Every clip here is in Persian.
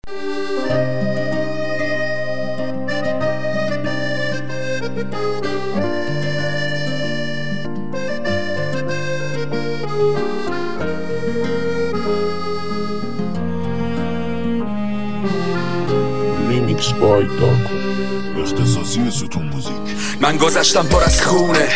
لیمیکس بای داکو، اختصاصی ستون موزیک. من گذشتم پر از خونه،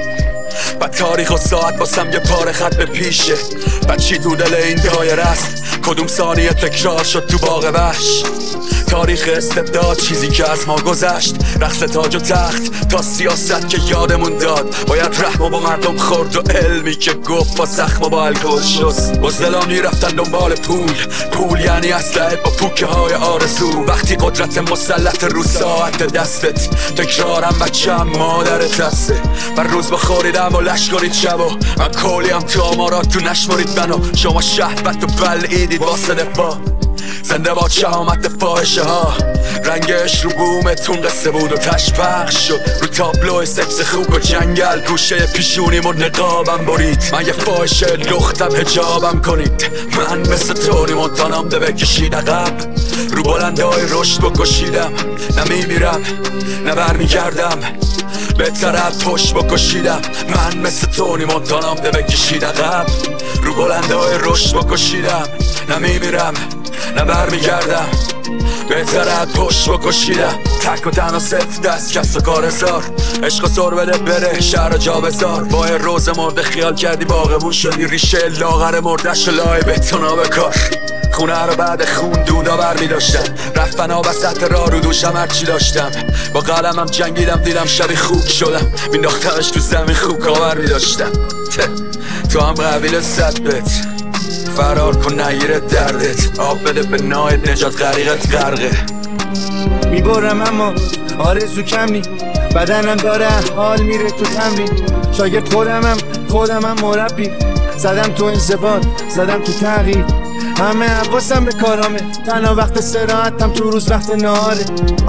بعد تاریخ و ساعت باسم یه پاره خط به پیشه. بعد چی تو دل این دایره است؟ کدوم ثانیه تکرار شد تو باغ وحش؟ تاریخ استبداد، چیزی که از ما گذشت، رقص تاج و تخت تا سیاست که یادمون داد. باید رحم با مردم خورد و علمی که گفت با زخم و با الکل شست. بزدلان میرفتن دنبال پول یعنی اسلحه با پوکه های آرزو. وقتی قدرت مسلط رو ساعت دستت، تکرارم بچم مادرت هسته. و روز بخوریدم و لشکرید شب و من کلیم تو آمارات تو نشمرید منو. شما شهبت و بلعیدید واسه دفاع، زنده با شهامت فاحشه ها. رنگش رو بومتون قصه بود و تشپخش شد رو تابلو سکس خوک و جنگل. گوشه پیشونیم و نقابم برید، من یه فاحشه لختم حجابم کنید. من مثل تونی مونتانام ده بکشید عقب، رو بلندهای رشد بکشیدم. نمیمیرم نه برمیگردم، بهتر از پشت بکشیدم. من مثل تونی مونتانام ده بکشید عقب، رو بلندهای رشد بکشیدم. نمیمیرم نه برمیگردم، بهتر از پشت بکشیدم. تک و تنها صفت دست کس و کار زار، عشق و سر بده بره شهر جا بزار. با روز مرده خیال کردی باغبون شدی، ریشه لاغر مردش و لای بتونا بکار. خونه رو بعد خون دودا برمی داشتم، رفتن ها وسط راه رو دوشم هرچی داشتم. با قلمم جنگیدم دیدم شبی خوک شدم، مینداختمش تو زمین خوک آور می داشتم. تو هم قبیل صدبت فرار کن نگیره دردت، آب بده به نایت نجات غریقت غرقه. میبرم اما آرزو کم نی، بدنم داره حال میره تو تمرین. شاگرد خودمم مربی، زدم تو انضباط زدم تو تغییر. همه حواسم به کارامه، تنها وقت استراحتم تو روز وقت نهاره.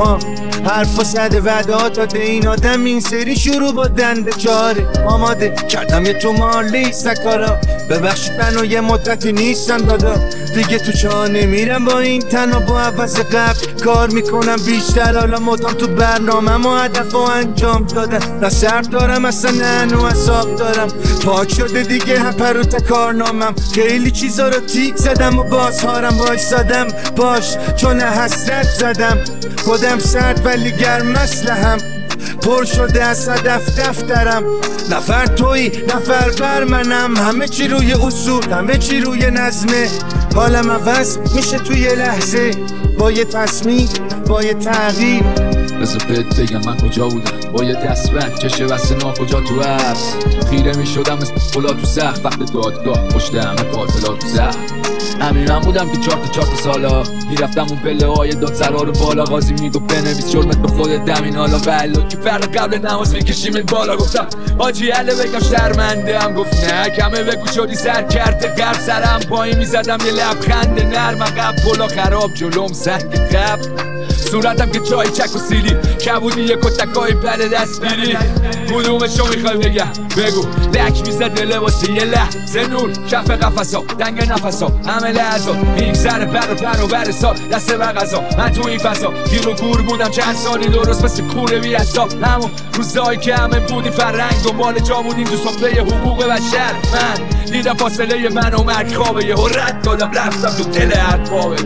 حرف و صد وعدات داده این آدم، این سری شروع با دنده چاره. آماده کردم یه تو مالی سکارا، ببخشید منو یه مدتی نیستم دادا. دیگه تو چاه نمیرم با این تنها، با عوض قبل کار میکنم بیشتر. حالا مدام تو برنامه و هدف و انجام دادن، نه سرد دارم اصلا نه نو حساب دارم. پاک شده دیگه هم پروت کارنامم، خیلی چیزا رو تیک زدم و بازهارم وایسادم باش چون حسرت زدم. خودم سرد ولی گرم اسلحه‌ام، پر شده از صدف دفترم. نفر تویی نفر بر منم، همه چی روی اصول همه چی روی نظمه. حالم عوض میشه توی یه لحظه، با یه تصمیم با یه تغییر. بذار بهت بگم من کجا بودم، با یه دستبند چشه وسط کجا تو حبس. خیره میشدم مثل پلا تو سقف وقت دادگاه، پشت همه قاتلا تو زخم. همین من بودم که چهار تا سالا میرفتم اون پله های دادسرا رو بالا. قاضی میگفت بنویس جرمت به خودت دمین. حالا بله که فرق قبل نماز میکشیم بالا. گفتم آجی هله بگم شرمنده هم، گفت نه کمه بگو شدی سر کرده قرب. سرم پایین میزدم یه لبخند نرم، عقب پلا خراب جلوم سنگ قبل. صورتم که چای چک و سیلی، کبودی یه کتکای پل دستگیری. کدومشو میخوای بگم بگو، لک میزده لباسی یه لحظه نور. کف قفصا دنگ نفسا همه لحظا، میگذره پر و بر سال دست به غذا. من تو این فضا گیر و گور بودم چند سالی، درست مثل کوره بی حساب. همون روزایی که همه بودیم فرنگ دنبال جا بودیم تو سفره حقوق بشر. من دیدم فاصله من و مرگ خوابه، یه رد دادم رفتم تو دل اربابت.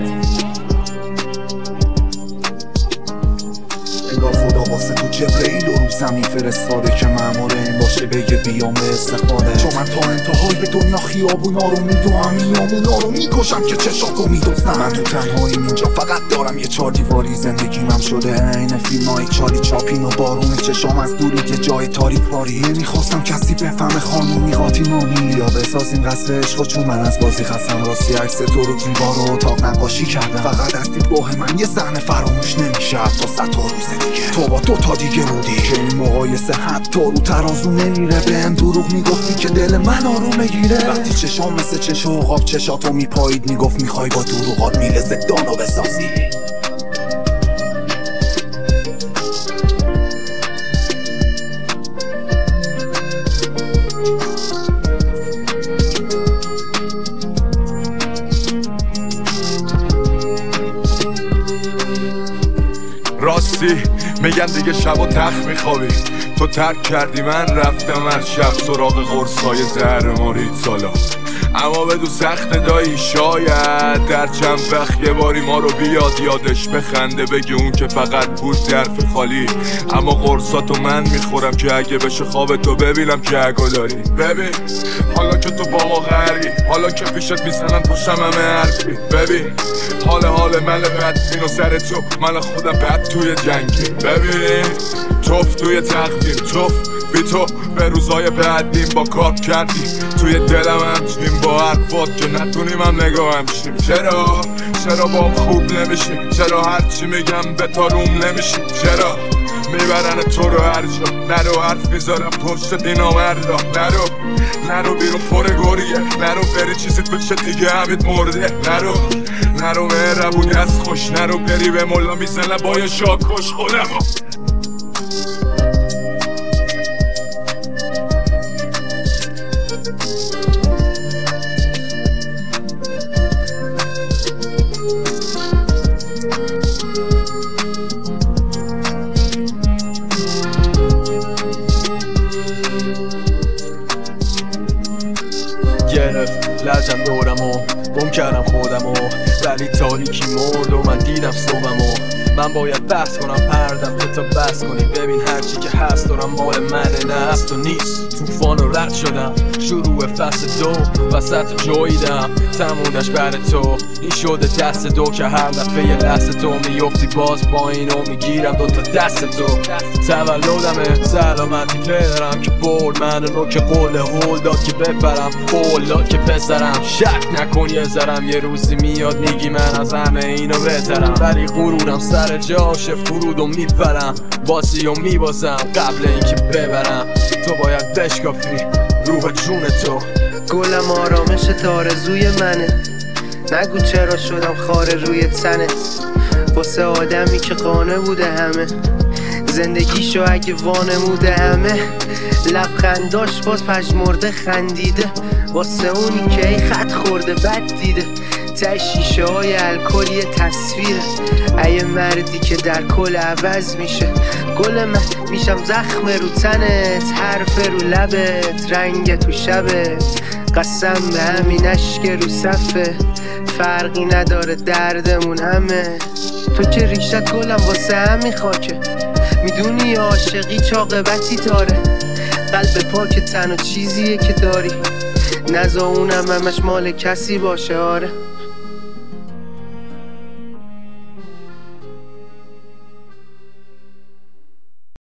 انگار خدا واسه تو جبرئیل رو زمین فرستاده که مأمور این باشه بگه بیام به استقباله. چون من تا انتهای دنیا خیابونا رو میدوام، میامونا رو میکشم که چشاتو میدوزنم. من تو تنهاییم اینجا فقط دارم یه چار دیواری، زندگیمم شده عین فیلمای چالی چاپین و بارون چشام از دوری که جای تاریک باری. نمیخواستم کسی بفهمه خانومی قاطیمانی، یا بسازیم قصر عشق چون من از بازی خستم. راستی عکس تو رو تیم بار و اتاق نقاشی کردم، فقط از دیدگاه من یه صحنه فراموش نمیشه تا 100 تا روز دیگه. تو با 2 تا دیگه بودی که این مقایسه حتی رو ترازو نمیره. بهم دروغ میگفتی که دل من آروم بگیره. وقتی چشام مثل چش و عقاب چشاتو میپایید، میگفت میخوای با دروغات میله زدانو بسازی. رفتی میگن دیگه شب و تخت میخوابی. تو ترک کردی من رفتم از شب سراغ قرصای زهر مارید سالا. اما بدو سخت دایی شاید در چند وقت یه باری ما رو بیاد یادش بخنده بگه اون که فقط بود ظرف خالی. اما قرصاتو من میخورم که اگه بشه خوابتو ببینم که اگو داری. ببین حالا که تو با ما غری، حالا که پیشت میزنن پشتم همه حرفی. ببین حال من بدبین و سر تو من خودم بد توی جنگی. ببین توف توی تقدیم توف بی تو به روزای بعدیم با کات کردی توی دلم همچنین با حرفات که نتونیم هم نگاه همشیم. چرا با خوب نمیشیم؟ چرا هرچی میگم به تا روم نمیشیم؟ چرا میبرن تو رو هر جا؟ نرو حرف میذارم پشت دینا مردا. نرو بیرون پر گوریه، نرو بری چیزیت بشه دیگه همید مرده. نرو مهربونی از خوش، نرو بری به مولا میزنم با یه شاک کش خودمو. گرفت لجم دورمو گم کردم خودمو ولی تاریکی مرد و من دیدم صبحمو. من باید بحث کنم هر دفعه تا بس کنی. ببین هرچی که هست دارم مال منه نه هست و نیست. توفان رو رد شدم شروع فصل دو وسط جاییدم تمومش بر تو. این شده دست دو که هر دفعه یه لحظه تو میفتی باز با اینو میگیرم دوتا دست تو. تولدمه سلامتی پدرم که برد منو که قول هول داد که ببرم قول داد که پسرم. شک نکن یه ذرم یه روزی میاد میگی من از همه اینو بهترم. ولی غرورم سر جاشه فرود و میپرم باسی و میبازم قبل اینکه ببرم. تو باید بشکافی روح جون تو. گلم آرامش تارزوی منه، نگو چرا شدم خاره روی تنت. واسه آدمی که قانه بوده همه زندگیشو اگه وانموده همه. لبخنداش باز پژمرده خندیده واسه اونی که ای خط خورده بد دیده. ته شیشه های الکلی تصویره ای مردی که در کل عوض میشه. گل من میشم زخم رو تنت، حرف رو لبت، رنگ تو شبت. قسم به همین اشک رو صفه فرقی نداره دردمون همه. تو که ریشت گلم واسه همین خاکه میدونی عاشقی چاقبتی داره. قلب پاک تنها چیزیه که داری نزا اونم همش مال کسی باشه. آره